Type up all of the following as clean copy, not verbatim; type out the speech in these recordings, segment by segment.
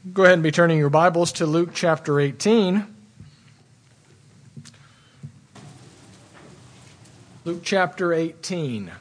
Go ahead and be turning your Bibles to Luke chapter 18. Luke chapter 18.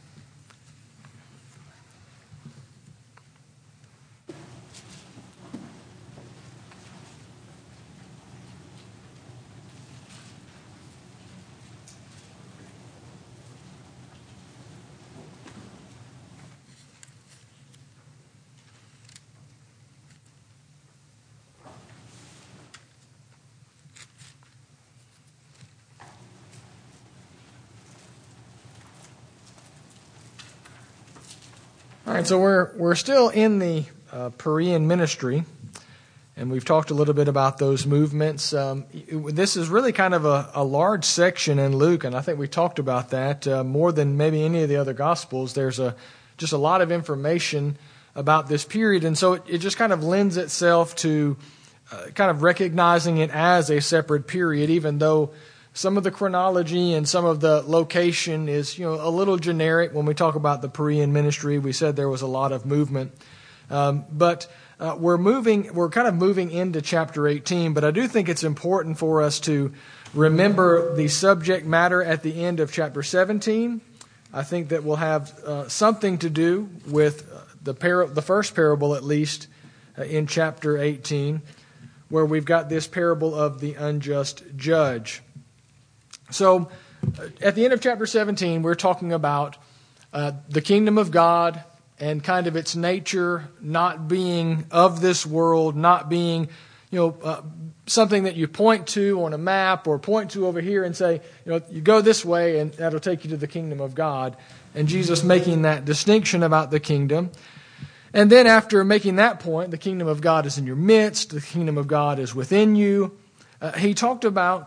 All right, so we're still in the Perean ministry, and we've talked a little bit about those movements. This is really kind of a large section in Luke, and I think we talked about that more than maybe any of the other Gospels. There's just a lot of information about this period, and so it just kind of lends itself to kind of recognizing it as a separate period, even though some of the chronology and some of the location is, a little generic. When we talk about the Perean ministry, we said there was a lot of movement. But we're kind of moving into chapter 18, but I do think it's important for us to remember the subject matter at the end of chapter 17. I think that will have something to do with the first parable, at least, in chapter 18, where we've got this parable of the unjust judge. So, at the end of chapter 17, we're talking about the kingdom of God and kind of its nature not being of this world, not being, something that you point to on a map or point to over here and say, you go this way and that'll take you to the kingdom of God. And Jesus making that distinction about the kingdom. And then after making that point, the kingdom of God is in your midst, the kingdom of God is within you. He talked about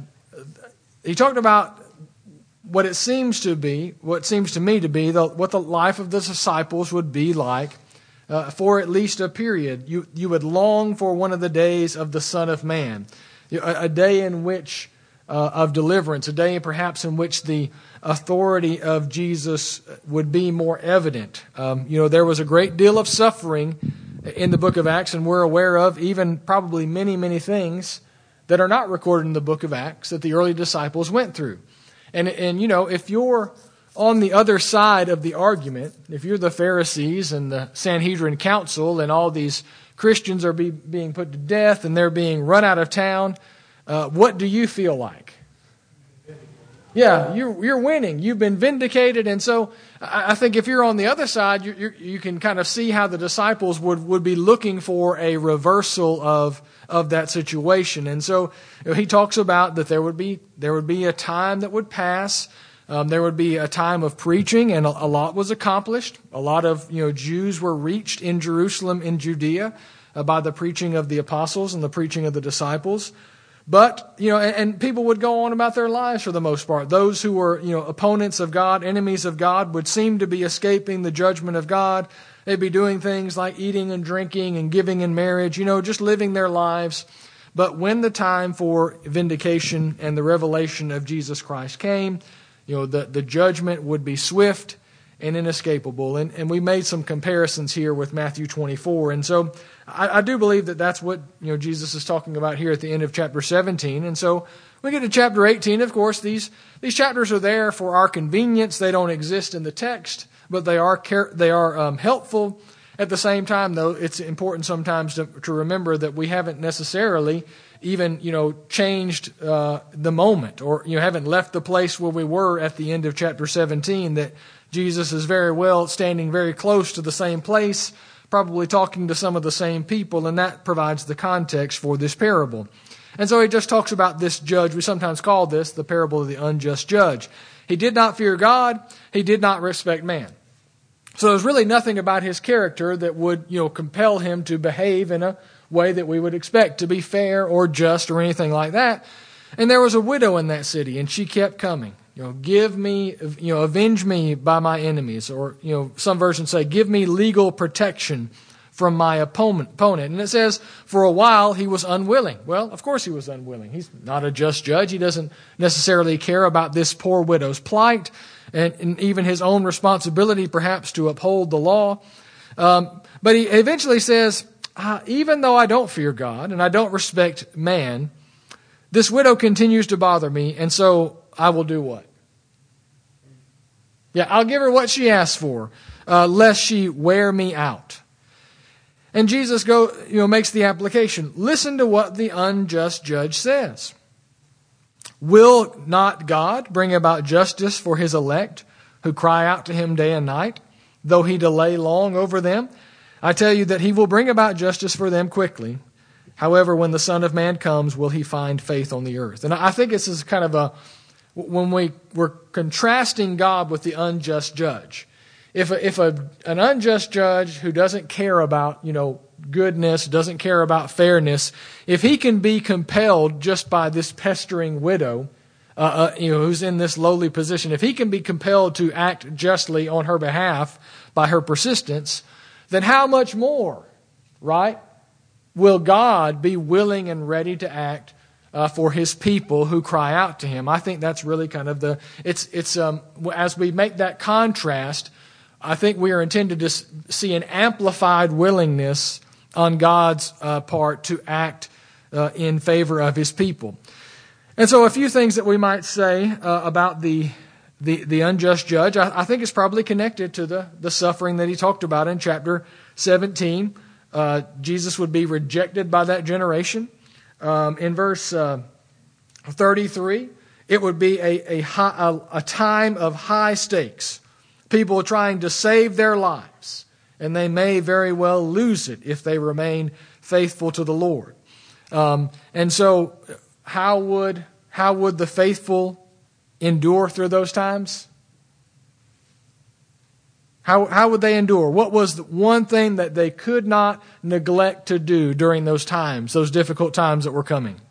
what it seems to be, what seems to me to be, what the life of the disciples would be like for at least a period. You would long for one of the days of the Son of Man, a day in which of deliverance, a day perhaps in which the authority of Jesus would be more evident. There was a great deal of suffering in the book of Acts, and we're aware of even probably many, many things that are not recorded in the book of Acts that the early disciples went through. And if you're on the other side of the argument, if you're the Pharisees and the Sanhedrin Council and all these Christians are being put to death and they're being run out of town, what do you feel like? Yeah, you're winning. You've been vindicated. And so I think if you're on the other side, you can kind of see how the disciples would be looking for a reversal of that situation. And so he talks about that there would be a time that would pass. There would be a time of preaching, and a lot was accomplished. A lot of Jews were reached in Jerusalem, in Judea, by the preaching of the apostles and the preaching of the disciples. But, and people would go on about their lives for the most part. Those who were, opponents of God, enemies of God, would seem to be escaping the judgment of God. They'd be doing things like eating and drinking and giving in marriage, just living their lives. But when the time for vindication and the revelation of Jesus Christ came, the judgment would be swift and inescapable. And we made some comparisons here with Matthew 24. And so I do believe that that's what Jesus is talking about here at the end of chapter 17. And so we get to chapter 18. Of course, these chapters are there for our convenience. They don't exist in the text, but they are helpful. At the same time, though, it's important sometimes to remember that we haven't necessarily even changed the moment, or haven't left the place where we were at the end of chapter 17. That Jesus is very well standing very close to the same place, probably talking to some of the same people, and that provides the context for this parable. And so he just talks about this judge. We sometimes call this the parable of the unjust judge. He did not fear God. He did not respect man. So there's really nothing about his character that would, compel him to behave in a way that we would expect to be fair or just or anything like that. And there was a widow in that city, and she kept coming. Give me, avenge me by my enemies. Or, some versions say, give me legal protection from my opponent. And it says, for a while he was unwilling. Well, of course he was unwilling. He's not a just judge. He doesn't necessarily care about this poor widow's plight and even his own responsibility perhaps to uphold the law. But he eventually says, even though I don't fear God and I don't respect man, this widow continues to bother me, and so I will do what? Yeah, I'll give her what she asks for, lest she wear me out. And Jesus makes the application. Listen to what the unjust judge says. Will not God bring about justice for his elect who cry out to him day and night, though he delay long over them? I tell you that he will bring about justice for them quickly. However, when the Son of Man comes, will he find faith on the earth? And I think this is kind of when we're contrasting God with the unjust judge. If an unjust judge who doesn't care about, goodness, doesn't care about fairness, if he can be compelled just by this pestering widow, who's in this lowly position, if he can be compelled to act justly on her behalf by her persistence, then how much more, right, will God be willing and ready to act for his people who cry out to him? I think that's really kind of as we make that contrast, I think we are intended to see an amplified willingness on God's part to act in favor of his people. And so a few things that we might say about the unjust judge, I think it's probably connected to the suffering that he talked about in chapter 17. Jesus would be rejected by that generation. In verse 33, it would be a time of high stakes. People trying to save their lives, and they may very well lose it if they remain faithful to the Lord. And so, how would the faithful endure through those times? How would they endure? What was the one thing that they could not neglect to do during those times, those difficult times that were coming?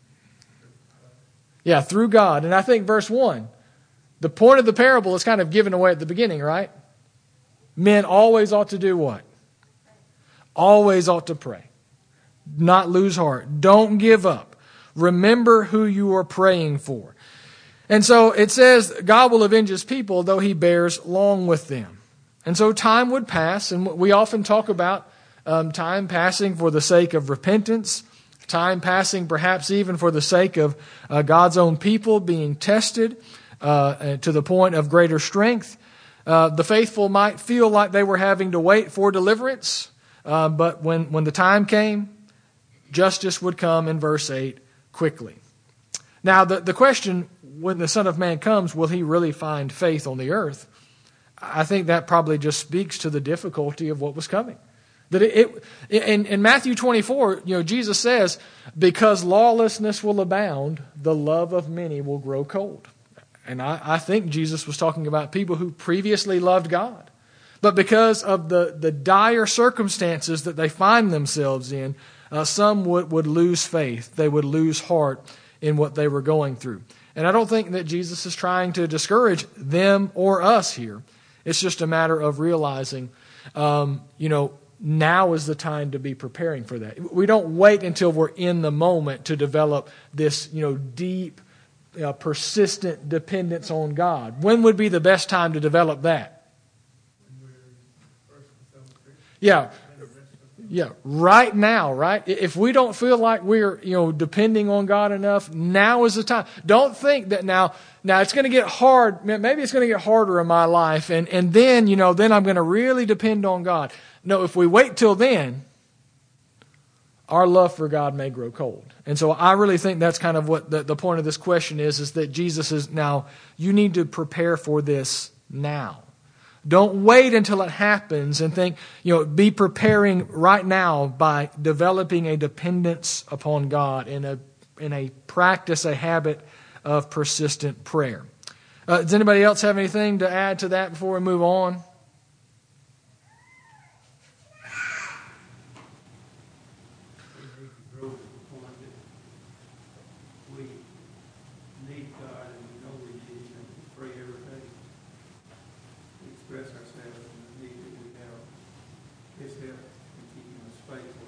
Yeah, through God. And I think verse 1, the point of the parable is kind of given away at the beginning, right? Men always ought to do what? Always ought to pray. Not lose heart. Don't give up. Remember who you are praying for. And so it says, God will avenge his people, though he bears long with them. And so time would pass, and we often talk about time passing for the sake of repentance, time passing perhaps even for the sake of God's own people being tested to the point of greater strength. The faithful might feel like they were having to wait for deliverance, but when the time came, justice would come in verse 8 quickly. Now, the question, when the Son of Man comes, will he really find faith on the earth? I think that probably just speaks to the difficulty of what was coming. That in Matthew 24, Jesus says, because lawlessness will abound, the love of many will grow cold. And I think Jesus was talking about people who previously loved God. But because of the dire circumstances that they find themselves in, some would lose faith. They would lose heart in what they were going through. And I don't think that Jesus is trying to discourage them or us here. It's just a matter of realizing, now is the time to be preparing for that. We don't wait until we're in the moment to develop this, deep, persistent dependence on God. When would be the best time to develop that? Yeah, right now, right? If we don't feel like we're, depending on God enough, now is the time. Don't think that now it's going to get hard. Maybe it's going to get harder in my life, and then, then I'm going to really depend on God. No, if we wait till then, our love for God may grow cold. And so I really think that's kind of what the point of this question is that Jesus is now, you need to prepare for this now. Don't wait until it happens and think, be preparing right now by developing a dependence upon God in a practice, a habit of persistent prayer. Does anybody else have anything to add to that before we move on?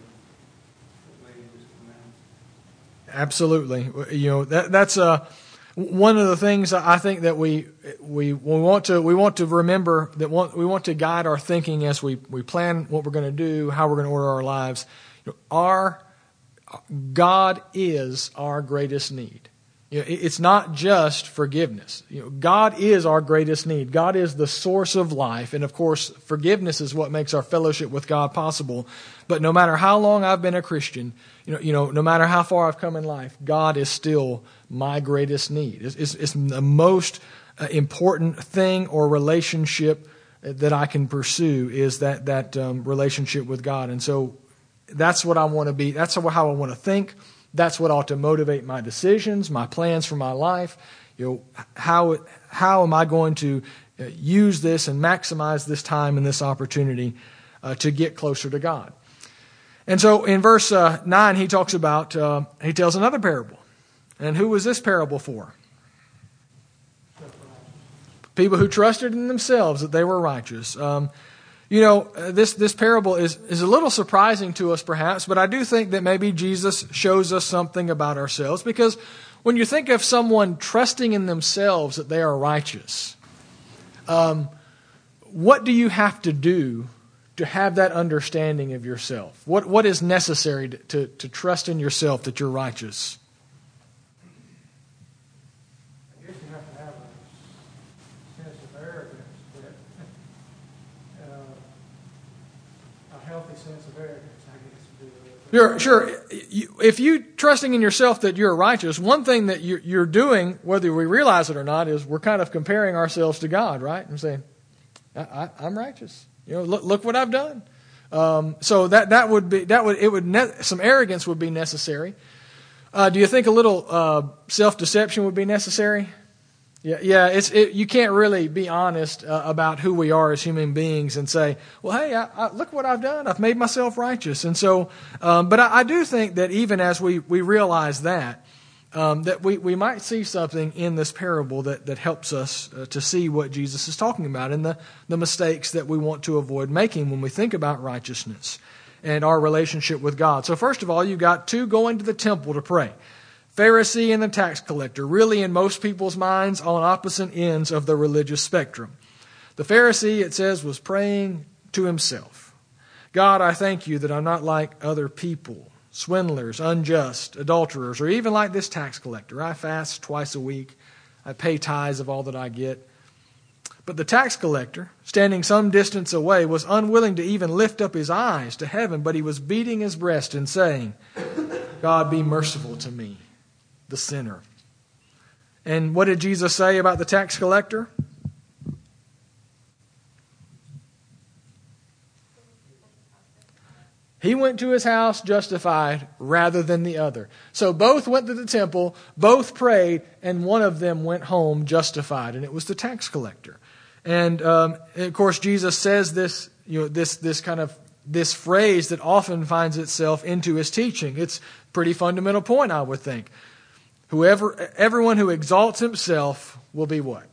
Absolutely. That's One of the things I think that we want to remember, that we want to guide our thinking as we plan what we're going to do, how we're going to order our lives. God is our greatest need. It's not just forgiveness. God is our greatest need. God is the source of life. And of course, forgiveness is what makes our fellowship with God possible. But no matter how long I've been a Christian, no matter how far I've come in life, God is still my greatest need. It's the most important thing or relationship that I can pursue is that relationship with God. And so that's what I want to be. That's how I want to think. That's what ought to motivate my decisions, my plans for my life. How am I going to use this and maximize this time and this opportunity to get closer to God? And so in verse 9, he talks about, he tells another parable. And who was this parable for? People who trusted in themselves that they were righteous. This parable is a little surprising to us perhaps, but I do think that maybe Jesus shows us something about ourselves, because when you think of someone trusting in themselves that they are righteous, what do you have to do to have that understanding of yourself? What is necessary to trust in yourself that you're righteous? I guess you have to have a sense of arrogance, a healthy sense of arrogance, I guess. Sure. If you trusting in yourself that you're righteous, one thing that you're doing, whether we realize it or not, is we're kind of comparing ourselves to God, right? And saying, I'm righteous. Look what I've done. So some arrogance would be necessary. Do you think a little self-deception would be necessary? Yeah. You can't really be honest about who we are as human beings and say, well, hey, look what I've done. I've made myself righteous. And so, but I do think that even as we realize that we might see something in this parable that helps us to see what Jesus is talking about and the mistakes that we want to avoid making when we think about righteousness and our relationship with God. So first of all, you've got two going to the temple to pray. Pharisee and the tax collector, really in most people's minds on opposite ends of the religious spectrum. The Pharisee, it says, was praying to himself. God, I thank you that I'm not like other people, swindlers, unjust, adulterers, or even like this tax collector. I fast twice a week. I pay tithes of all that I get. But the tax collector, standing some distance away, was unwilling to even lift up his eyes to heaven, but he was beating his breast and saying, God, be merciful to me, the sinner. And what did Jesus say about the tax collector? He went to his house justified rather than the other. So both went to the temple, both prayed, and one of them went home justified, and it was the tax collector. And of course, Jesus says this, this phrase that often finds itself into his teaching. It's a pretty fundamental point, I would think. Everyone who exalts himself will be what?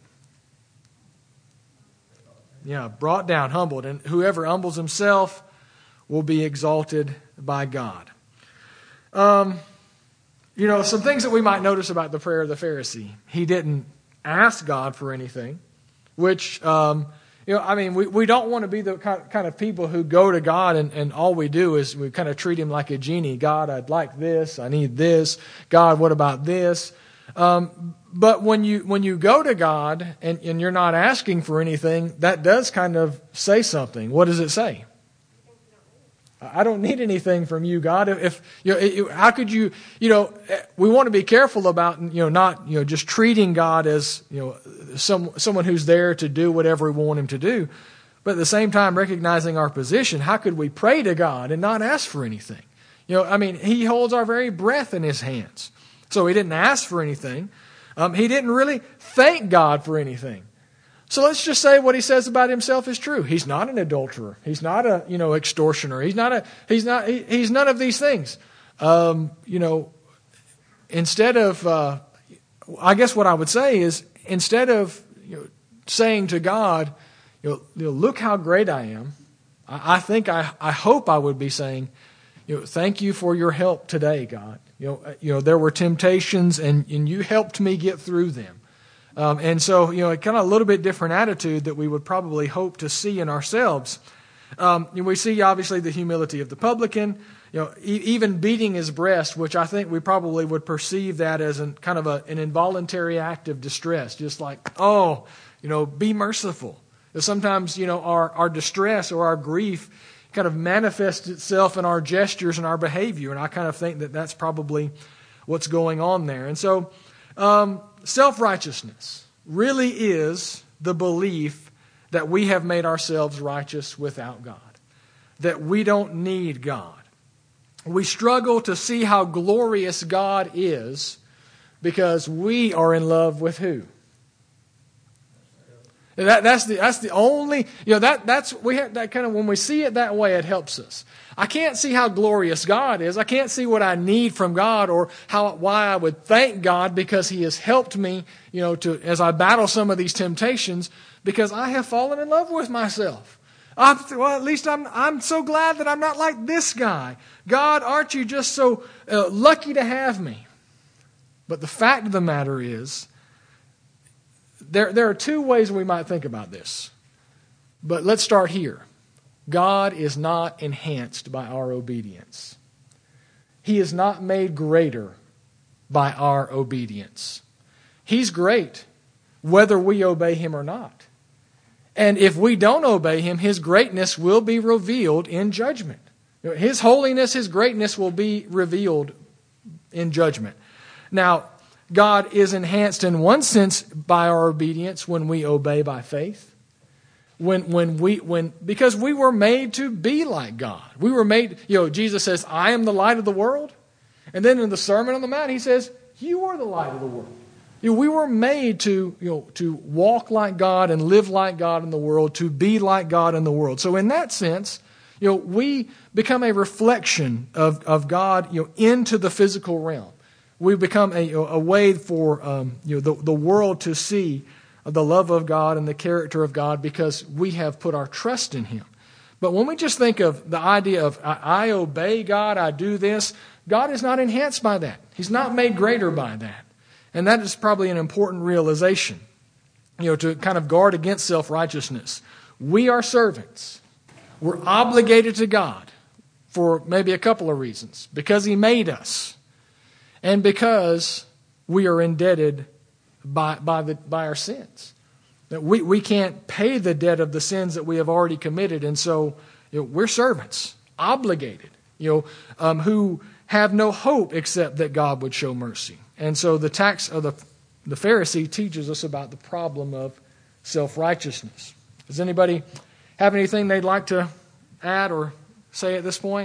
Yeah, brought down, humbled, and whoever humbles himself will be exalted by God. Some things that we might notice about the prayer of the Pharisee. He didn't ask God for anything, which, we don't want to be the kind of people who go to God and all we do is we kind of treat him like a genie. God, I'd like this. I need this. God, what about this? But when you go to God and you're not asking for anything, that does kind of say something. What does it say? I don't need anything from you, God. How could you? We want to be careful about not just treating God as someone who's there to do whatever we want him to do, but at the same time recognizing our position. How could we pray to God and not ask for anything? He holds our very breath in his hands, so he didn't ask for anything. He didn't really thank God for anything. So let's just say what he says about himself is true. He's not an adulterer. He's not a extortioner. He's none of these things. Instead of, I guess what I would say is instead of saying to God, look how great I am. I hope I would be saying, thank you for your help today, God. there were temptations, and you helped me get through them. And so, kind of a little bit different attitude that we would probably hope to see in ourselves. We see, obviously, the humility of the publican, even beating his breast, which I think we probably would perceive that as an involuntary act of distress, just like, be merciful. Sometimes, our distress or our grief kind of manifests itself in our gestures and our behavior, and I kind of think that that's probably what's going on there. And so, self-righteousness really is the belief that we have made ourselves righteous without God, that we don't need God. We struggle to see how glorious God is because we are in love with who? That's the only, that's we have that kind of, when we see it that way, it helps us. I can't see how glorious God is. I can't see what I need from God, or why I would thank God because He has helped me, as I battle some of these temptations, because I have fallen in love with myself. At least I'm so glad that I'm not like this guy. God, aren't you just so lucky to have me? But the fact of the matter is, there are two ways we might think about this. But let's start here. God is not enhanced by our obedience. He is not made greater by our obedience. He's great whether we obey Him or not. And if we don't obey Him, His greatness will be revealed in judgment. His holiness, His greatness will be revealed in judgment. Now, God is enhanced in one sense by our obedience when we obey by faith. Because we were made to be like God. We were made, Jesus says, I am the light of the world. And then in the Sermon on the Mount, He says, you are the light of the world. We were made to walk like God and live like God in the world, to be like God in the world. So in that sense, we become a reflection of God, into the physical realm. We become a way for the world to see the love of God and the character of God because we have put our trust in Him. But when we just think of the idea of I obey God, I do this, God is not enhanced by that. He's not made greater by that. And that is probably an important realization, to kind of guard against self-righteousness. We are servants. We're obligated to God for maybe a couple of reasons. Because He made us. And because we are indebted by our sins. That we can't pay the debt of the sins that we have already committed. And so we're servants, obligated, who have no hope except that God would show mercy. And so the text of the Pharisee teaches us about the problem of self-righteousness. Does anybody have anything they'd like to add or say at this point?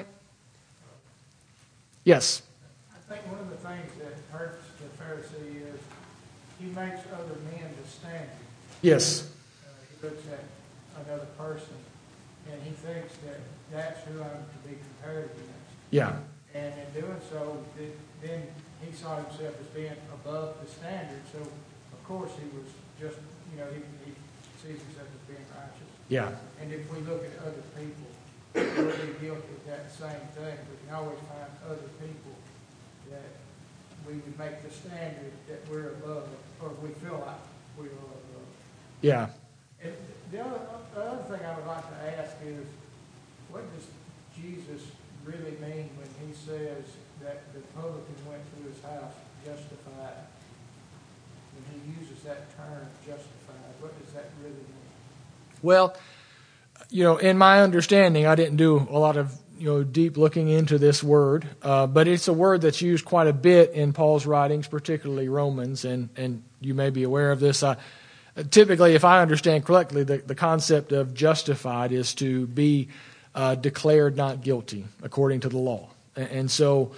Yes. I think one of the things that hurts the Pharisee is he makes other men the standard. Yes. He looks at another person and he thinks that that's who I'm to be compared against. Yeah. And in doing so, then he saw himself as being above the standard. So, of course, he was just, he sees himself as being righteous. Yeah. And if we look at other people, we'll be guilty of that same thing. We can always find other people that we would make the standard that we're above, or we feel like we are above. Yeah. And the other thing I would like to ask is, what does Jesus really mean when He says that the publican went to his house justified? When He uses that term, justified, what does that really mean? Well, in my understanding, I didn't do a lot of deep looking into this word, but it's a word that's used quite a bit in Paul's writings, particularly Romans, and you may be aware of this. Typically, if I understand correctly, the concept of justified is to be declared not guilty according to the law, and so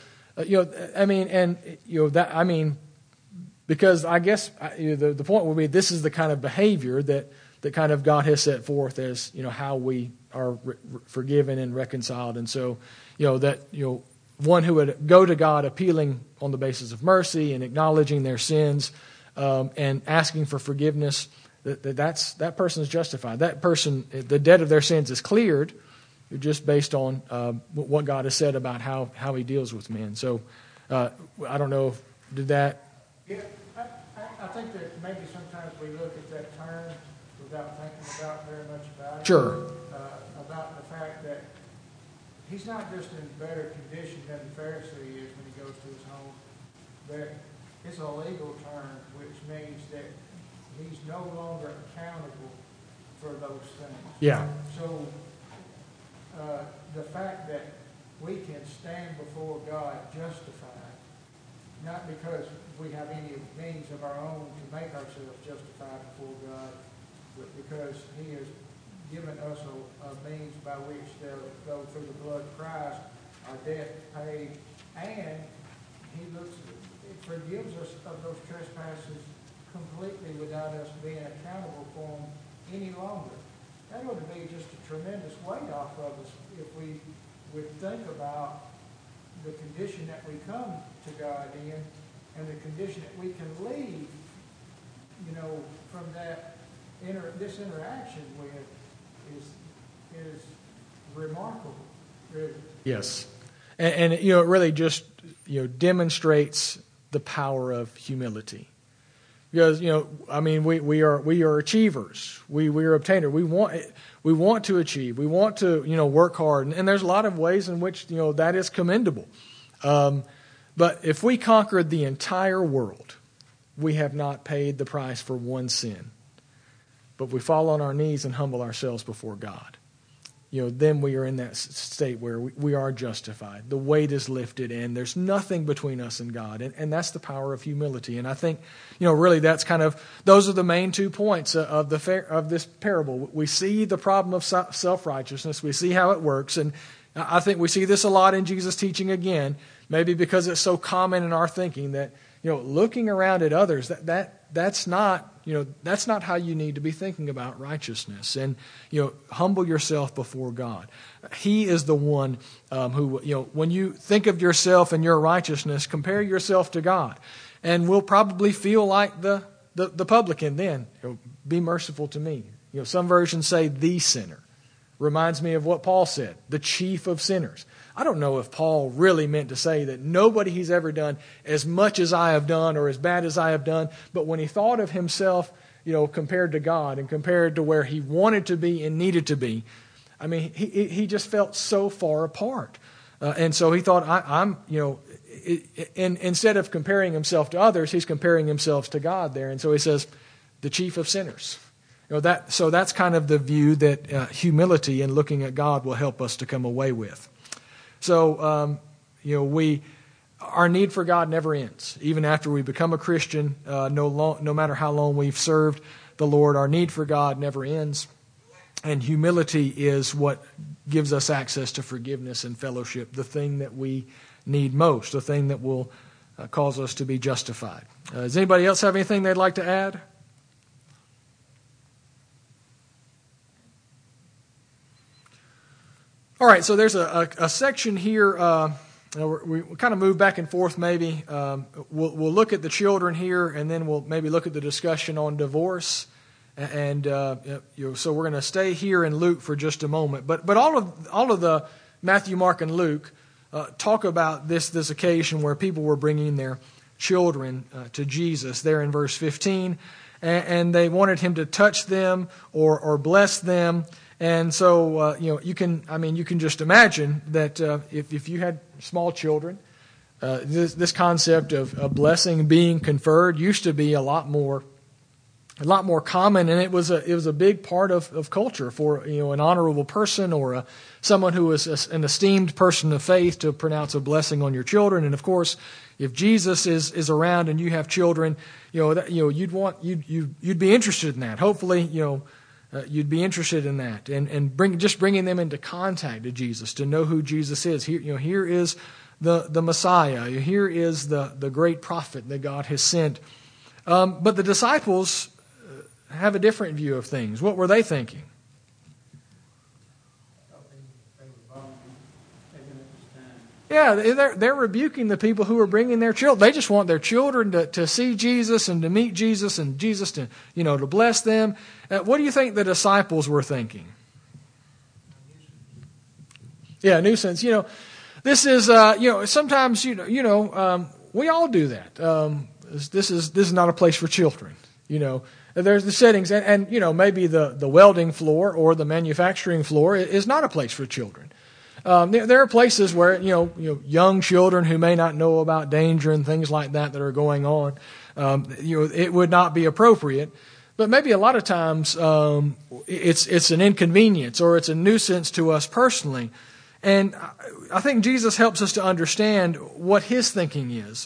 because I guess the point would be this is the kind of behavior that kind of God has set forth as how we are forgiven and reconciled, and so one who would go to God appealing on the basis of mercy and acknowledging their sins and asking for forgiveness, that person is justified. That person, the debt of their sins is cleared, just based on what God has said about how He deals with men. So I don't know, did that? Yeah, I think that maybe sometimes we look at that term without thinking about very much about it. Sure. About the fact that he's not just in better condition than the Pharisee is when he goes to his home, but it's a legal term, which means that he's no longer accountable for those things. Yeah. So the fact that we can stand before God justified, not because we have any means of our own to make ourselves justified before God, but because He has given us a means by which they'll go through the blood of Christ, our debt paid, and He forgives us of those trespasses completely without us being accountable for them any longer. That ought to be just a tremendous weight off of us if we would think about the condition that we come to God in and the condition that we can leave, from that this interaction with is remarkable, really. Yes. And it really just, demonstrates the power of humility. Because, we are achievers. We are obtainers. We want to achieve. We want to, work hard. And there's a lot of ways in which, that is commendable. But if we conquered the entire world, we have not paid the price for one sin. But we fall on our knees and humble ourselves before God. Then we are in that state where we are justified. The weight is lifted and there's nothing between us and God. And that's the power of humility. And I think, really that's those are the main 2 points of this parable. We see the problem of self-righteousness. We see how it works. And I think we see this a lot in Jesus' teaching again, maybe because it's so common in our thinking that, looking around at others, that's not how you need to be thinking about righteousness. And, humble yourself before God. He is the one who, when you think of yourself and your righteousness, compare yourself to God. And we'll probably feel like the publican then. Be merciful to me. Some versions say the sinner. Reminds me of what Paul said, the chief of sinners. I don't know if Paul really meant to say that nobody he's ever done as much as I have done or as bad as I have done. But when he thought of himself, compared to God and compared to where he wanted to be and needed to be, he just felt so far apart. And so he thought, instead of comparing himself to others, he's comparing himself to God there. And so he says, the chief of sinners. So that's kind of the view that humility and looking at God will help us to come away with. So, our need for God never ends. Even after we become a Christian, no matter how long we've served the Lord, our need for God never ends. And humility is what gives us access to forgiveness and fellowship, the thing that we need most, the thing that will cause us to be justified. Does anybody else have anything they'd like to add? All right, so there's a section here. We kind of move back and forth maybe. We'll look at the children here, and then we'll maybe look at the discussion on divorce. And so we're going to stay here in Luke for just a moment. But all of the Matthew, Mark, and Luke talk about this occasion where people were bringing their children to Jesus. There in verse 15, and they wanted him to touch them or bless them. And so, you can just imagine that if you had small children, this concept of blessing being conferred used to be a lot more common, and it was a big part of culture for an honorable person or someone who was an esteemed person of faith to pronounce a blessing on your children. And of course, if Jesus is around and you have children, you'd be interested in that. Hopefully, you'd be interested in that, and bringing them into contact to Jesus, to know who Jesus is. Here is the Messiah. Here is the great prophet that God has sent. But the disciples have a different view of things. What were they thinking? Yeah, they're rebuking the people who are bringing their children. They just want their children to see Jesus and to meet Jesus and Jesus to bless them. What do you think the disciples were thinking? Yeah, nuisance. This is, sometimes, we all do that. This is not a place for children. There's the settings, and maybe the welding floor or the manufacturing floor is not a place for children. There are places where young children who may not know about danger and things like that are going on. It would not be appropriate. But maybe a lot of times it's an inconvenience or it's a nuisance to us personally. And I think Jesus helps us to understand what his thinking is.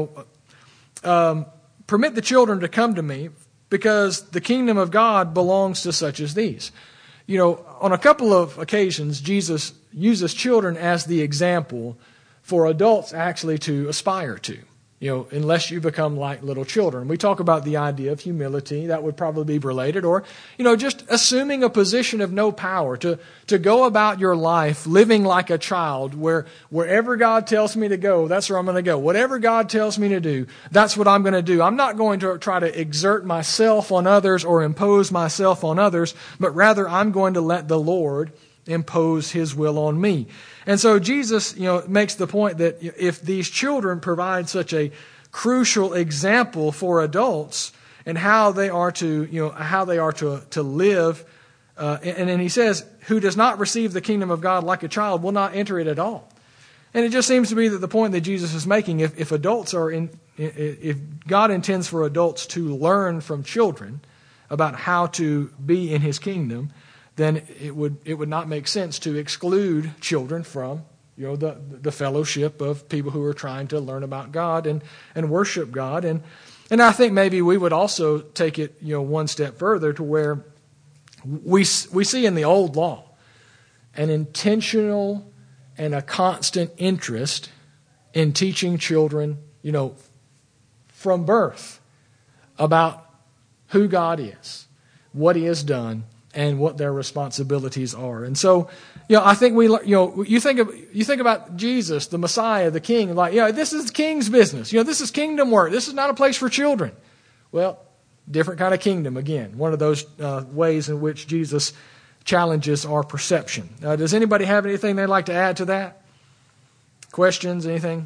Permit the children to come to me because the kingdom of God belongs to such as these. On a couple of occasions, Jesus uses children as the example for adults actually to aspire to. Unless you become like little children. We talk about the idea of humility. That would probably be related. Or, just assuming a position of no power. To go about your life living like a child wherever God tells me to go, that's where I'm going to go. Whatever God tells me to do, that's what I'm going to do. I'm not going to try to exert myself on others or impose myself on others, but rather I'm going to let the Lord impose his will on me. And so Jesus, makes the point that if these children provide such a crucial example for adults and how they are to live, and then he says, who does not receive the kingdom of God like a child will not enter it at all. And it just seems to be that the point that Jesus is making, if God intends for adults to learn from children about how to be in his kingdom, then it would not make sense to exclude children from the fellowship of people who are trying to learn about God and worship God. And I think maybe we would also take it one step further to where we see in the old law an intentional and a constant interest in teaching children from birth about who God is, what he has done, and what their responsibilities are. And so, I think you think about Jesus, the Messiah, the King, like, this is the King's business. This is kingdom work. This is not a place for children. Well, different kind of kingdom again. One of those ways in which Jesus challenges our perception. Does anybody have anything they'd like to add to that? Questions, anything?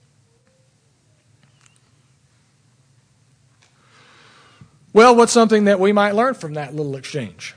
Well, what's something that we might learn from that little exchange?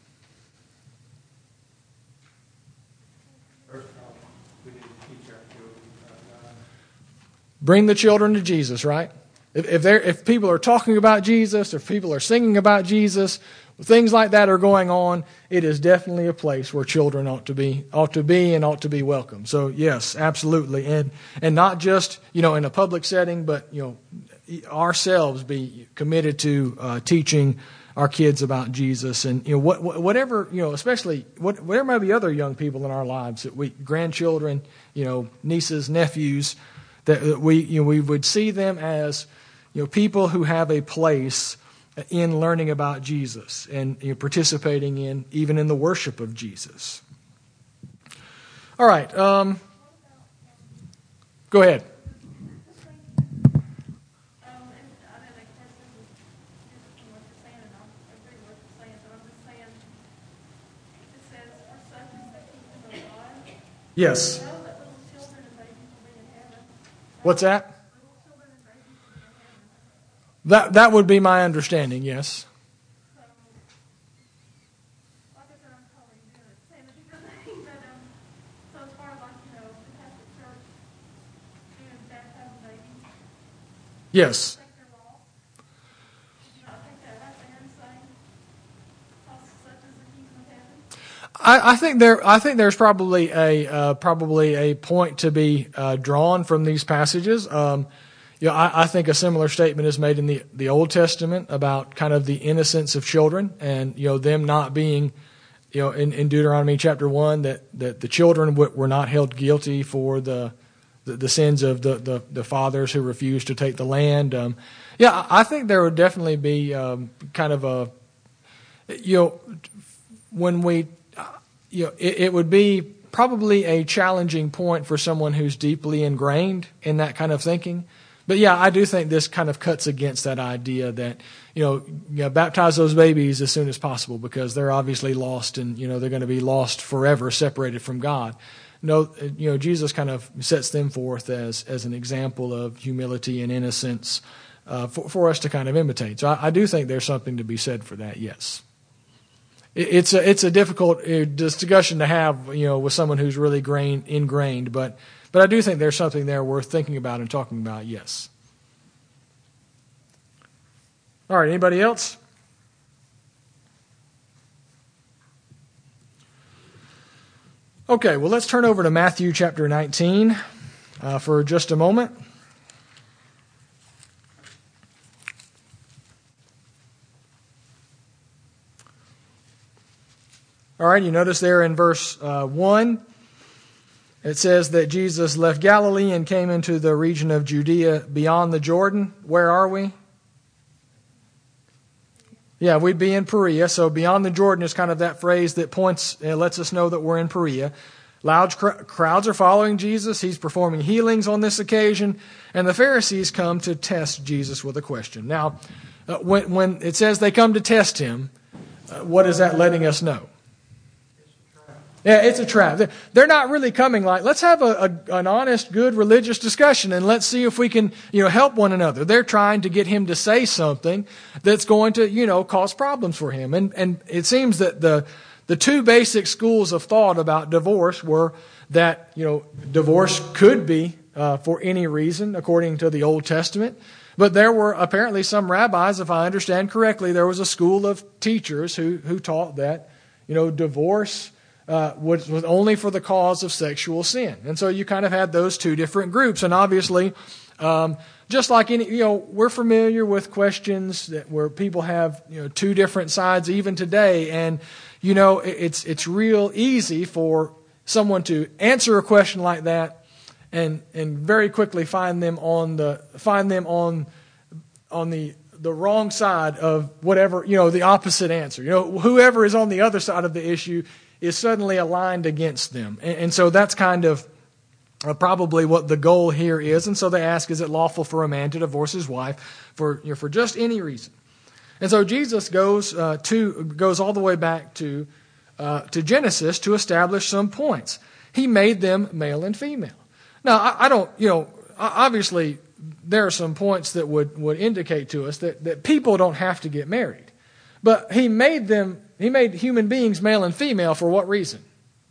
Bring the children to Jesus, right? If people are talking about Jesus, if people are singing about Jesus, things like that are going on, it is definitely a place where children ought to be and ought to be welcome. So yes, absolutely. And not just, in a public setting, but, ourselves be committed to teaching our kids about Jesus and, whatever, especially whatever might be other young people in our lives that grandchildren, nieces, nephews, that we would see them as people who have a place in learning about Jesus and participating even in the worship of Jesus. All right, go ahead. Yes. What's that? That would be my understanding, yes. Yes. I think there's probably a point to be drawn from these passages. I think a similar statement is made in the Old Testament about kind of the innocence of children and them not being in Deuteronomy chapter 1 that the children were not held guilty for the sins of the fathers who refused to take the land. I think there would definitely be kind of a when we. It would be probably a challenging point for someone who's deeply ingrained in that kind of thinking. But I do think this kind of cuts against that idea that, baptize those babies as soon as possible because they're obviously lost and, they're going to be lost forever, separated from God. No, Jesus kind of sets them forth as an example of humility and innocence for us to kind of imitate. So I do think there's something to be said for that, yes. It's a difficult discussion to have, with someone who's really ingrained, but I do think there's something there worth thinking about and talking about, yes. All right, anybody else? Okay, well, let's turn over to Matthew chapter 19 for just a moment. All right, you notice there in verse 1, it says that Jesus left Galilee and came into the region of Judea beyond the Jordan. Where are we? Yeah, we'd be in Perea. So beyond the Jordan is kind of that phrase that lets us know that we're in Perea. Loud crowds are following Jesus. He's performing healings on this occasion. And the Pharisees come to test Jesus with a question. Now, when it says they come to test him, what is that letting us know? Yeah, it's a trap. They're not really coming like, let's have an honest, good religious discussion and let's see if we can, help one another. They're trying to get him to say something that's going to, cause problems for him. And it seems that the two basic schools of thought about divorce were that, divorce could be for any reason, according to the Old Testament. But there were apparently some rabbis, if I understand correctly, there was a school of teachers who taught that, divorce was only for the cause of sexual sin. And so you kind of had those two different groups. And obviously, just like we're familiar with questions where people have, two different sides even today. And, it's real easy for someone to answer a question like that and very quickly find them on the wrong side of whatever, the opposite answer. Whoever is on the other side of the issue is suddenly aligned against them. And so that's kind of probably what the goal here is. And so they ask, is it lawful for a man to divorce his wife for just any reason? And so Jesus goes all the way back to Genesis to establish some points. He made them male and female. Now, I don't, obviously there are some points that would indicate to us that people don't have to get married. But he made human beings male and female for what reason?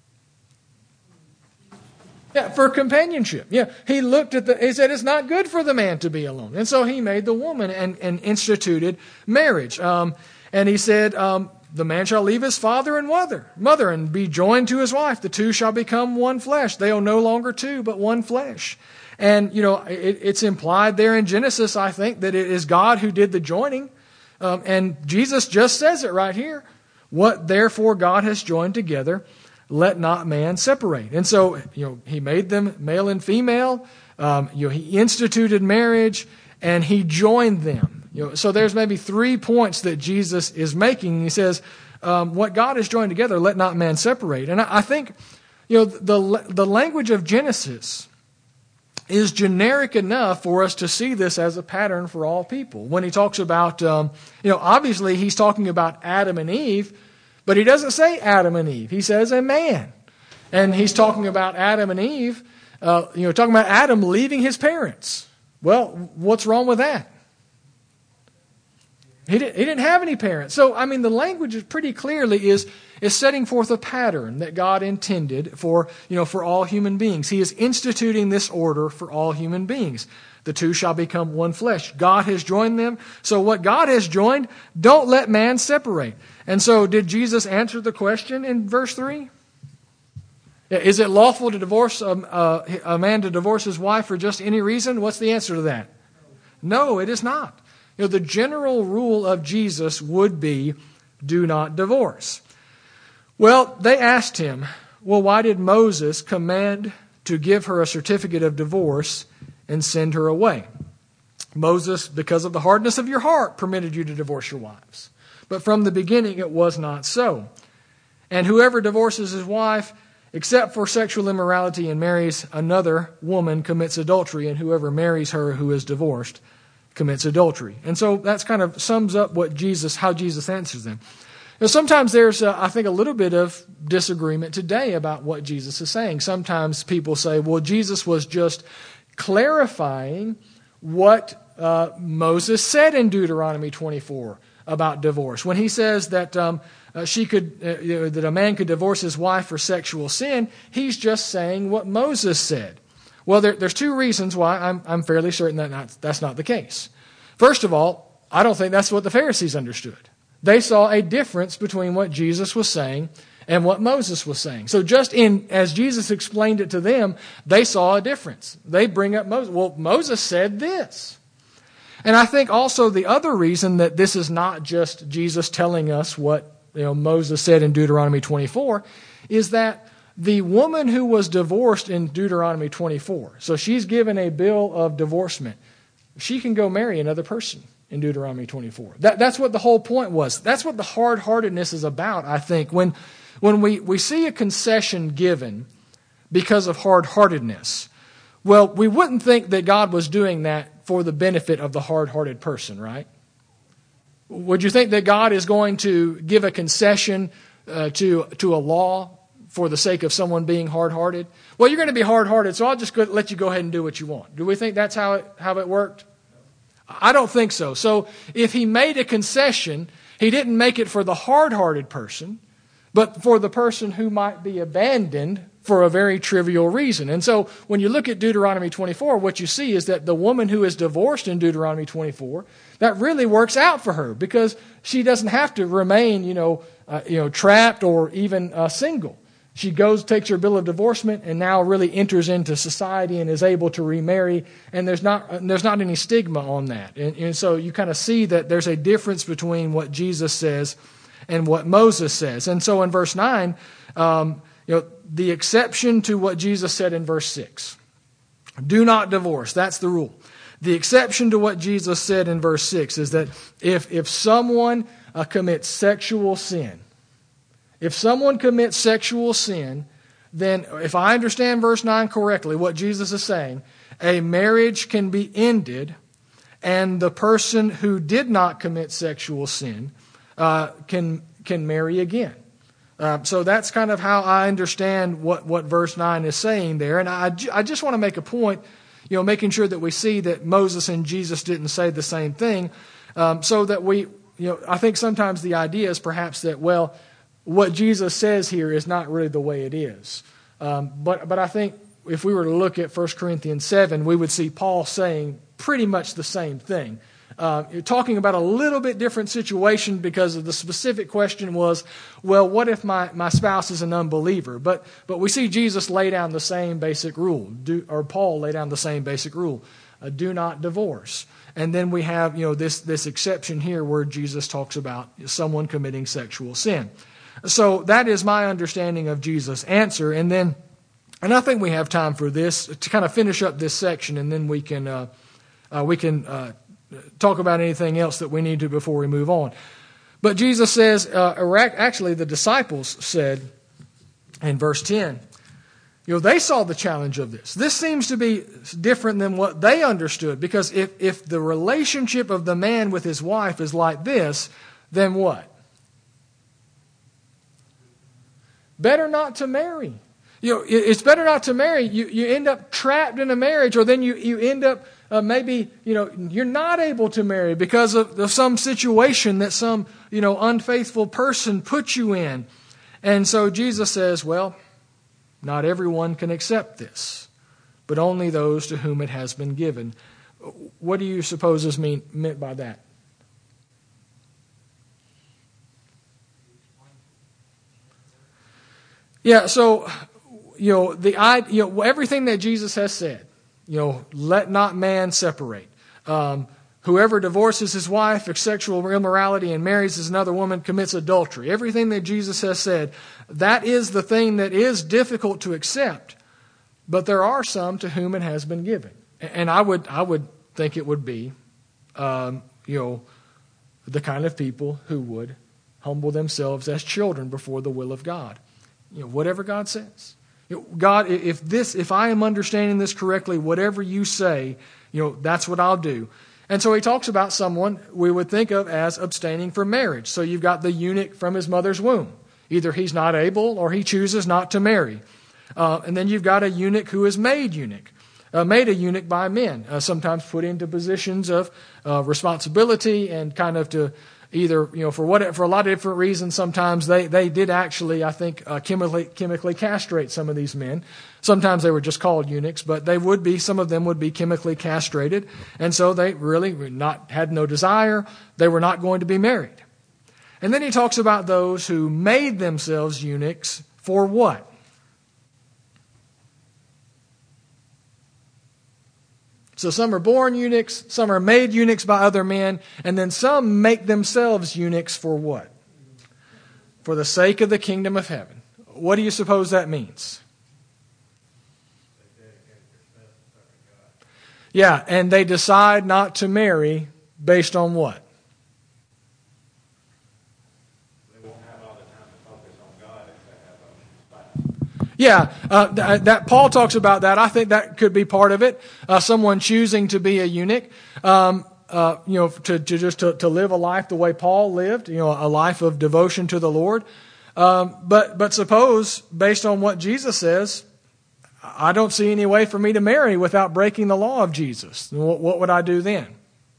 Yeah, for companionship. Yeah, he said it's not good for the man to be alone. And so he made the woman and instituted marriage. And he said, the man shall leave his father and mother and be joined to his wife. The two shall become one flesh. They are no longer two, but one flesh. And, it's implied there in Genesis, I think, that it is God who did the joining. And Jesus just says it right here. What therefore God has joined together, let not man separate. And so, he made them male and female. He instituted marriage and he joined them. So there's maybe 3 points that Jesus is making. He says, what God has joined together, let not man separate. And I think, the language of Genesis is generic enough for us to see this as a pattern for all people. When he talks about, obviously he's talking about Adam and Eve, but he doesn't say Adam and Eve. He says a man. And he's talking about Adam and Eve, talking about Adam leaving his parents. Well, what's wrong with that? He didn't have any parents. So, the language is pretty clearly is setting forth a pattern that God intended for all human beings. He is instituting this order for all human beings. The two shall become one flesh. God has joined them. So what God has joined, don't let man separate. And so did Jesus answer the question in verse 3? Is it lawful to divorce a man to divorce his wife for just any reason? What's the answer to that? No, it is not. The general rule of Jesus would be, do not divorce. Well, they asked him, why did Moses command to give her a certificate of divorce and send her away? Moses, because of the hardness of your heart, permitted you to divorce your wives. But from the beginning, it was not so. And whoever divorces his wife, except for sexual immorality, and marries another woman, commits adultery, and whoever marries her who is divorced commits adultery. And so that's kind of sums up how Jesus answers them. Sometimes there's, I think, a little bit of disagreement today about what Jesus is saying. Sometimes people say, well, Jesus was just clarifying what Moses said in Deuteronomy 24 about divorce. When he says that that a man could divorce his wife for sexual sin, he's just saying what Moses said. Well, there's two reasons why I'm fairly certain that that's not the case. First of all, I don't think that's what the Pharisees understood. They saw a difference between what Jesus was saying and what Moses was saying. So just as Jesus explained it to them, they saw a difference. They bring up Moses. Well, Moses said this. And I think also the other reason that this is not just Jesus telling us what Moses said in Deuteronomy 24 is that the woman who was divorced in Deuteronomy 24, so she's given a bill of divorcement, she can go marry another person in Deuteronomy 24. That's what the whole point was. That's what the hard-heartedness is about, I think. When we see a concession given because of hard-heartedness, well, we wouldn't think that God was doing that for the benefit of the hard-hearted person, right? Would you think that God is going to give a concession to a law for the sake of someone being hard-hearted? Well, you're going to be hard-hearted, so I'll just let you go ahead and do what you want. Do we think that's how it worked? I don't think so. So if he made a concession, he didn't make it for the hard-hearted person, but for the person who might be abandoned for a very trivial reason. And so when you look at Deuteronomy 24, what you see is that the woman who is divorced in Deuteronomy 24, that really works out for her because she doesn't have to remain, trapped or even single. She goes, takes her bill of divorcement, and now really enters into society and is able to remarry. And there's not any stigma on that. And so you kind of see that there's a difference between what Jesus says and what Moses says. And so in verse 9, the exception to what Jesus said in verse 6, do not divorce. That's the rule. The exception to what Jesus said in verse 6 is that if someone commits sexual sin, then if I understand verse 9 correctly, what Jesus is saying, a marriage can be ended and the person who did not commit sexual sin can marry again. So that's kind of how I understand what verse 9 is saying there. And I just want to make a point, making sure that we see that Moses and Jesus didn't say the same thing, so that I think sometimes the idea is perhaps that, well, what Jesus says here is not really the way it is. But I think if we were to look at 1 Corinthians 7, we would see Paul saying pretty much the same thing. You're talking about a little bit different situation because of the specific question was, well, what if my spouse is an unbeliever? But we see Jesus lay down the same basic rule, or Paul lay down the same basic rule, do not divorce. And then we have this exception here where Jesus talks about someone committing sexual sin. So that is my understanding of Jesus' answer. And I think we have time for this to kind of finish up this section, and then we can talk about anything else that we need to before we move on. But Jesus says, actually the disciples said in verse 10, they saw the challenge of this. This seems to be different than what they understood, because if the relationship of the man with his wife is like this, then what? Better not to marry. It's better not to marry. You end up trapped in a marriage, or then you end up maybe you're not able to marry because of some situation that some unfaithful person put you in. And so Jesus says, well, not everyone can accept this, but only those to whom it has been given. What do you suppose is meant by that? Yeah, so everything that Jesus has said, let not man separate. Whoever divorces his wife for sexual immorality and marries another woman commits adultery. Everything that Jesus has said, that is the thing that is difficult to accept, but there are some to whom it has been given. And I would think it would be, the kind of people who would humble themselves as children before the will of God. Whatever God says. God, if I am understanding this correctly, whatever you say, that's what I'll do. And so he talks about someone we would think of as abstaining from marriage. So you've got the eunuch from his mother's womb. Either he's not able or he chooses not to marry. And then you've got a eunuch who is made a eunuch by men, sometimes put into positions of responsibility and kind of to either, for a lot of different reasons. Sometimes they did actually, I think, chemically castrate some of these men. Sometimes they were just called eunuchs, but some of them would be chemically castrated. And so they really had no desire. They were not going to be married. And then he talks about those who made themselves eunuchs for what? So some are born eunuchs, some are made eunuchs by other men, and then some make themselves eunuchs for what? For the sake of the kingdom of heaven. What do you suppose that means? Yeah, and they decide not to marry based on what? Yeah, that Paul talks about that. I think that could be part of it. Someone choosing to be a eunuch, to live a life the way Paul lived, a life of devotion to the Lord. But suppose, based on what Jesus says, I don't see any way for me to marry without breaking the law of Jesus. What would I do then?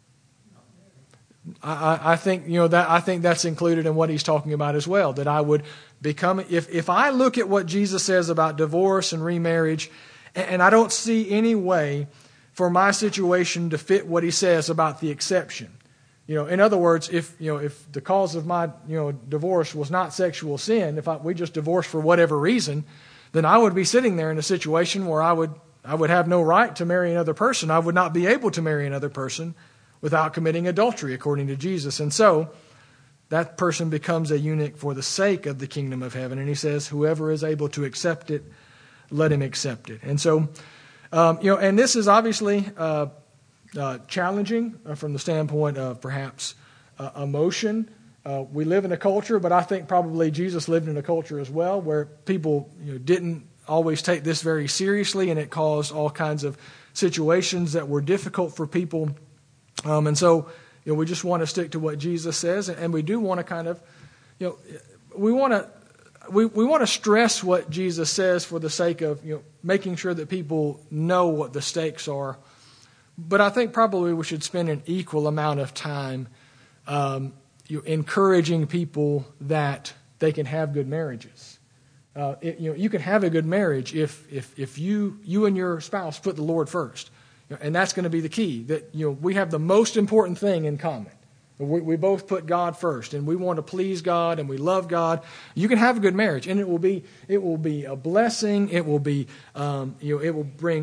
I think that's included in what he's talking about as well. That I would become, if I look at what Jesus says about divorce and remarriage, and I don't see any way for my situation to fit what he says about the exception. In other words, if the cause of my divorce was not sexual sin, if we just divorced for whatever reason, then I would be sitting there in a situation where I would have no right to marry another person. I would not be able to marry another person without committing adultery, according to Jesus. And so that person becomes a eunuch for the sake of the kingdom of heaven. And he says, whoever is able to accept it, let him accept it. And so, and this is obviously challenging from the standpoint of perhaps emotion. We live in a culture, but I think probably Jesus lived in a culture as well where people didn't always take this very seriously, and it caused all kinds of situations that were difficult for people. And so, we just want to stick to what Jesus says, and we do want to kind of, we want to stress what Jesus says for the sake of making sure that people know what the stakes are. But I think probably we should spend an equal amount of time encouraging people that they can have good marriages. You can have a good marriage if you and your spouse put the Lord first. And that's going to be the key, that we have the most important thing in common. We both put God first, and we want to please God, and we love God. You can have a good marriage, and it will be a blessing. It will be it will bring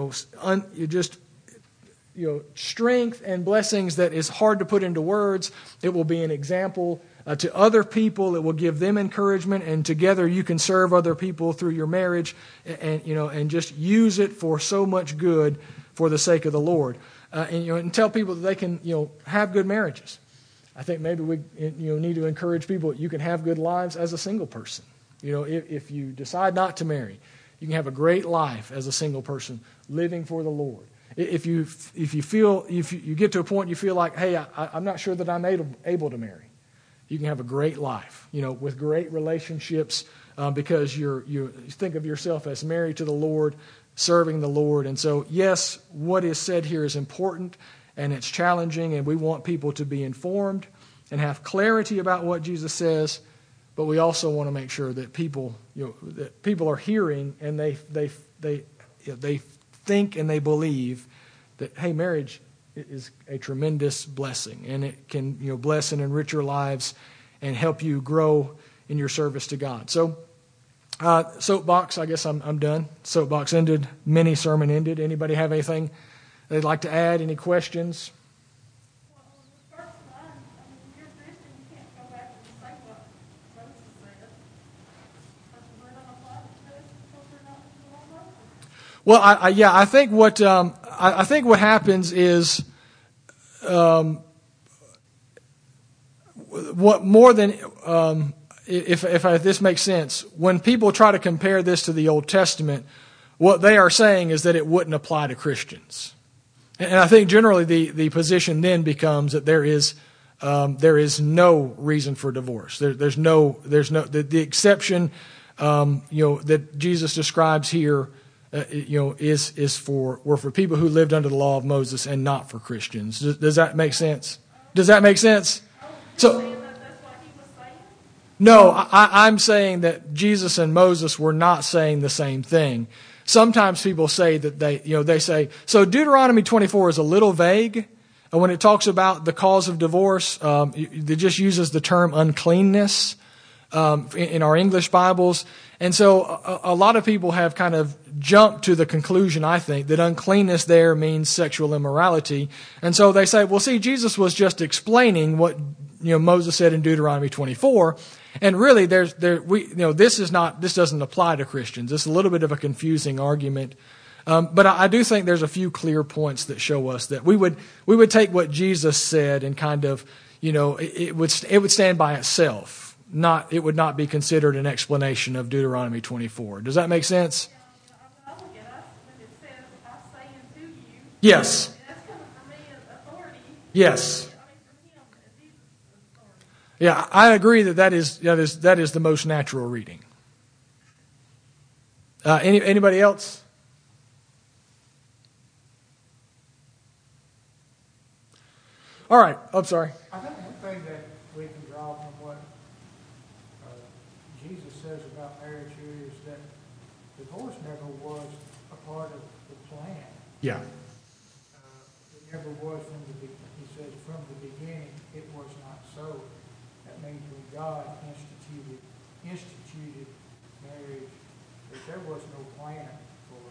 strength and blessings that is hard to put into words. It will be an example to other people. It will give them encouragement, and together you can serve other people through your marriage, and just use it for so much good for the sake of the Lord, and tell people that they can have good marriages. I think maybe we need to encourage people. You can have good lives as a single person. If you decide not to marry, you can have a great life as a single person living for the Lord. If you get to a point you feel like, hey, I'm not sure that I'm able to marry, you can have a great life, with great relationships, because you think of yourself as married to the Lord, serving the Lord. And so, yes, what is said here is important, and it's challenging, and we want people to be informed and have clarity about what Jesus says, but we also want to make sure that people are hearing, and they think and they believe that, hey, marriage is a tremendous blessing, and it can bless and enrich your lives and help you grow in your service to God. So, soapbox, I guess I'm done. Soapbox ended, mini sermon ended. Anybody have anything they'd like to add? Any questions? Well, the first one, you're a Christian, you can't go back and say what Moses said. But we're going to apply to this because we're not doing Moses. Well, I think what happens is, what more than if this makes sense, when people try to compare this to the Old Testament, what they are saying is that it wouldn't apply to Christians. And I think generally the position then becomes that there is no reason for divorce. There's no the exception that Jesus describes here is for people who lived under the law of Moses and not for Christians. Does that make sense? Does that make sense? So That's what he was saying? no, I'm saying that Jesus and Moses were not saying the same thing. Sometimes people say that they say, so Deuteronomy 24 is a little vague. And when it talks about the cause of divorce, it just uses the term uncleanness in our English Bibles. And so a lot of people have kind of jumped to the conclusion, I think, that uncleanness there means sexual immorality. And so they say, well, see, Jesus was just explaining what Moses said in Deuteronomy 24. And really, this doesn't apply to Christians. It's a little bit of a confusing argument. But I do think there's a few clear points that show us that we would take what Jesus said and kind of, it would stand by itself. It would not be considered an explanation of Deuteronomy 24. Does that make sense? I look at us when it says, I say unto you. Yes. That's coming from me as authority. Yes. From him as Jesus' authority. Yeah, I agree that is the most natural reading. Anybody else? All right. I'm sorry. I think one thing that we can draw from what Jesus says about marriage here is that divorce never was a part of the plan. Yeah. It never was from the beginning. He says from the beginning it was not so. That means when God instituted marriage, that there was no plan for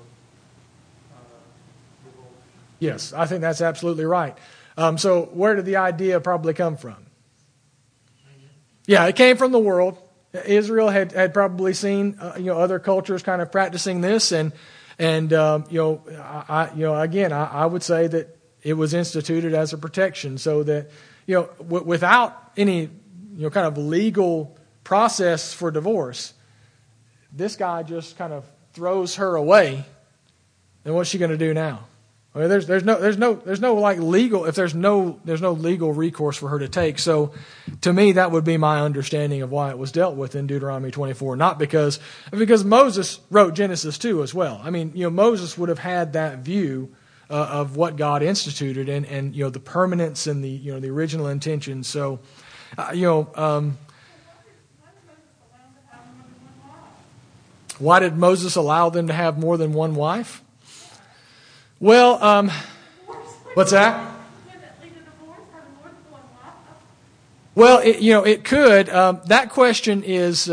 divorce. Yes, I think that's absolutely right. So where did the idea probably come from? Yeah, it came from the world. Israel had probably seen other cultures kind of practicing this, and I would say that it was instituted as a protection, so that without any kind of legal process for divorce, this guy just kind of throws her away. And what's she going to do now? I mean, there's no like legal, if there's no legal recourse for her to take. So to me, that would be my understanding of why it was dealt with in Deuteronomy 24, not because Moses wrote Genesis 2 as well. I mean, Moses would have had that view of what God instituted and the permanence and the original intention. So, why did Moses allow them to have more than one wife? Well, what's that? Well, it could. That question is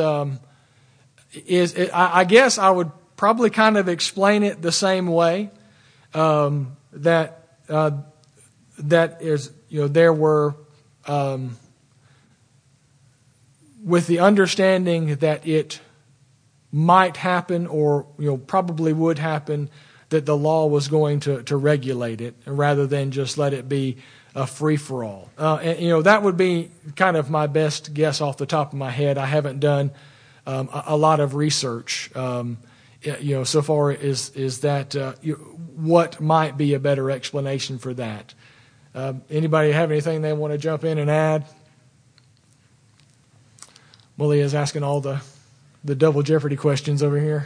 I guess I would probably kind of explain it the same way. That is, there were, with the understanding that it might happen or, probably would happen, that the law was going to regulate it rather than just let it be a free-for-all. And that would be kind of my best guess off the top of my head. I haven't done a lot of research, so far is that what might be a better explanation for that. Anybody have anything they want to jump in and add? Willie is asking all the double jeopardy questions over here.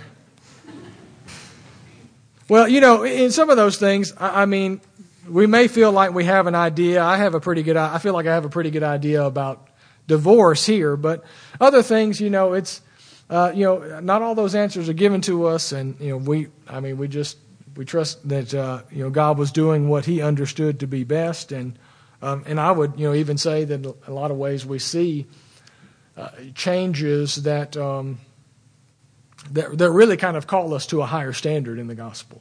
Well, in some of those things, I mean, we may feel like we have an idea. I feel like I have a pretty good idea about divorce here, but other things, it's, not all those answers are given to us, and we trust that God was doing what He understood to be best, and I would even say that in a lot of ways we see changes that really kind of call us to a higher standard in the gospel.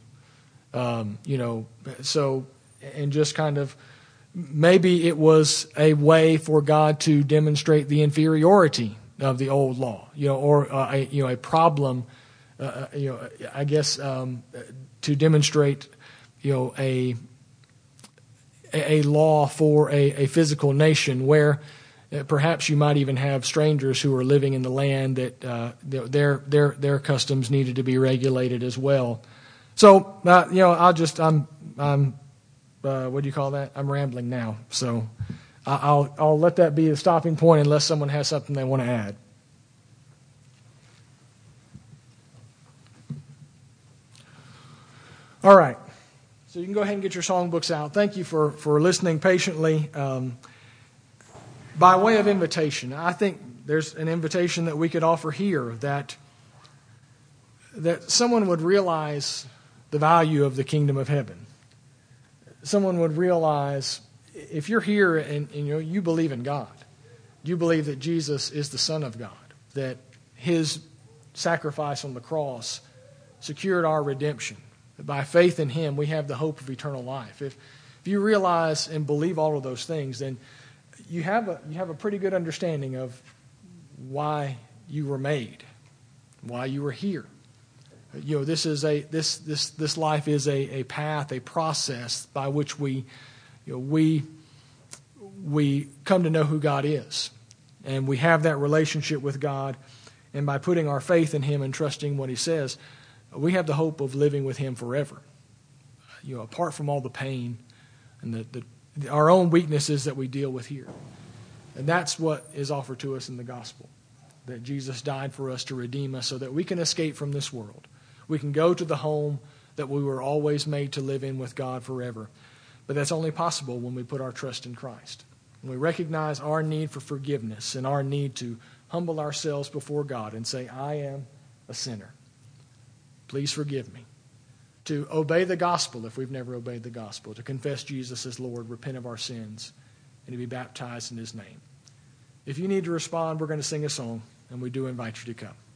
So, and just kind of, maybe it was a way for God to demonstrate the inferiority of the old law, or a problem, I guess, to demonstrate, a law for a physical nation where perhaps you might even have strangers who are living in the land that their customs needed to be regulated as well. So I'm what do you call that? I'm rambling now. So I'll let that be a stopping point unless someone has something they want to add. All right. So you can go ahead and get your songbooks out. Thank you for listening patiently. By way of invitation, I think there's an invitation that we could offer here that someone would realize the value of the kingdom of heaven. Someone would realize, if you're here and you believe in God, you believe that Jesus is the Son of God, that His sacrifice on the cross secured our redemption. That by faith in Him, we have the hope of eternal life. If you realize and believe all of those things, then you have a pretty good understanding of why you were made, why you were here. This is this life is a path, a process by which we come to know who God is, and we have that relationship with God. And by putting our faith in Him and trusting what He says, we have the hope of living with Him forever. Apart from all the pain and our own weaknesses that we deal with here, and that's what is offered to us in the gospel. That Jesus died for us to redeem us so that we can escape from this world. We can go to the home that we were always made to live in with God forever. But that's only possible when we put our trust in Christ. When we recognize our need for forgiveness and our need to humble ourselves before God and say, I am a sinner. Please forgive me. To obey the gospel if we've never obeyed the gospel. To confess Jesus as Lord, repent of our sins, and to be baptized in His name. If you need to respond, we're going to sing a song, and we do invite you to come.